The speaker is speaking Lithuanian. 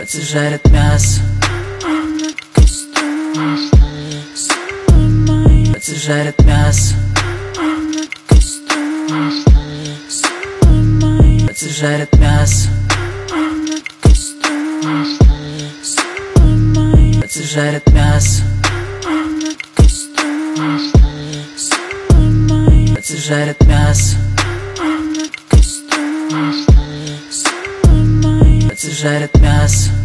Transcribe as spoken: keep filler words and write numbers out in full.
Пальцы жарят мясо. Пальцы жарят мясо. Пальцы жарят мясо. Пальцы жарят мясо. Пальцы жарят мясо. Пальцы жарят мясо.